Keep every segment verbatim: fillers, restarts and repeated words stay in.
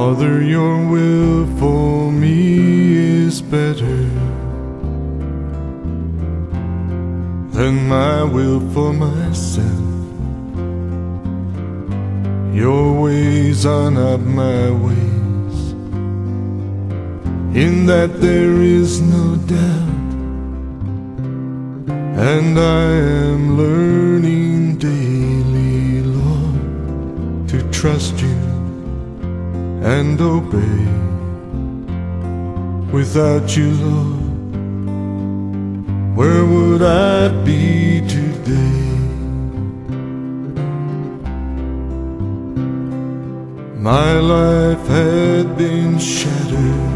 Father, your will for me is better than my will for myself. Your ways are not my ways, in that there is no doubt, and I am learning daily, Lord, to trust you and obey. Without you, Lord, where would I be today? My life had been shattered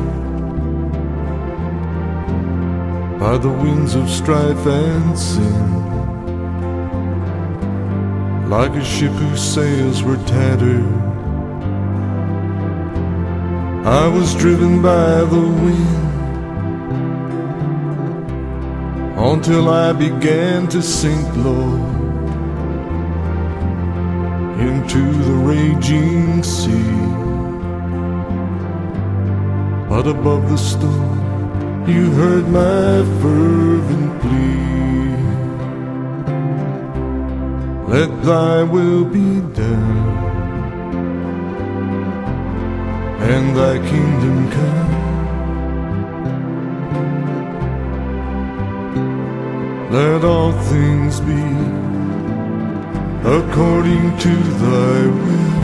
by the winds of strife and sin, like a ship whose sails were tattered. I was driven by the wind until I began to sink, Lord, into the raging sea. But above the storm, you heard my fervent plea. Let thy will be done, and thy kingdom come. Let all things be according to thy will.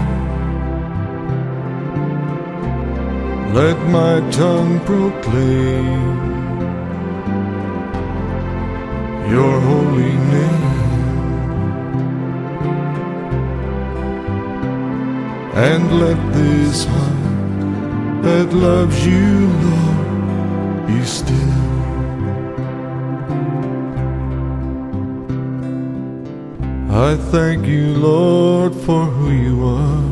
Let my tongue proclaim your holy name, and let this heart that loves you, Lord, be still. I thank you, Lord, for who you are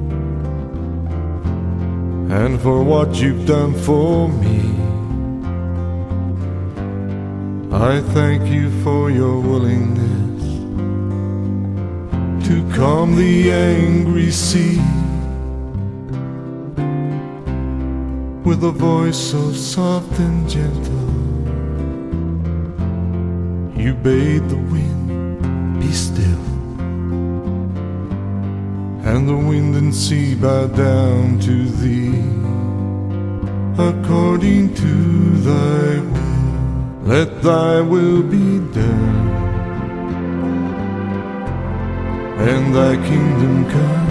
and for what you've done for me. I thank you for your willingness to calm the angry sea. With a voice so soft and gentle, you bade the wind be still, and the wind and sea bow down to thee. According to thy will, let thy will be done, and thy kingdom come.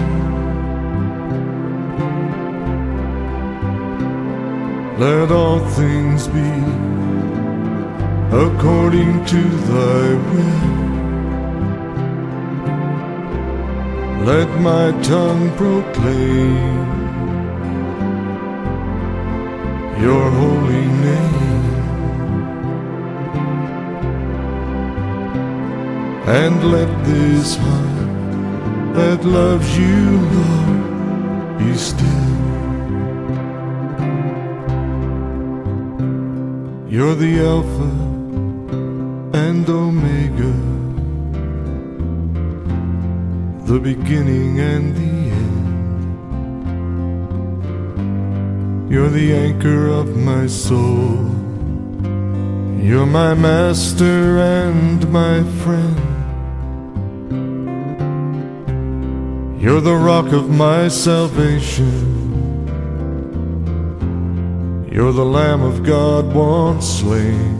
Let all things be according to thy will. Let my tongue proclaim your holy name, and let this heart that loves you, Lord, be still. You're the Alpha and Omega, the beginning and the end. You're the anchor of my soul. You're my master and my friend. You're the rock of my salvation. You're the Lamb of God once slain.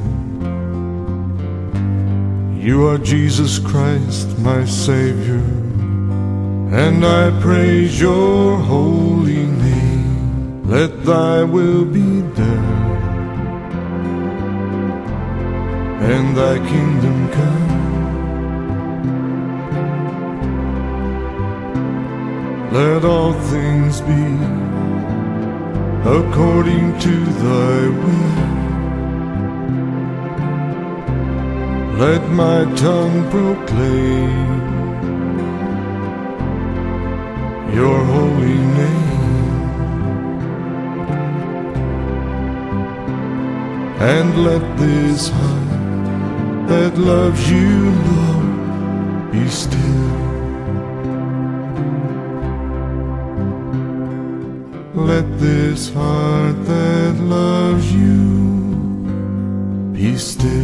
You are Jesus Christ, my Savior, and I praise your holy name. Let thy will be done, and thy kingdom come. Let all things be according to thy will. Let my tongue proclaim your holy name, and let this heart that loves you, Lord, be still. let this heart that loves you be still.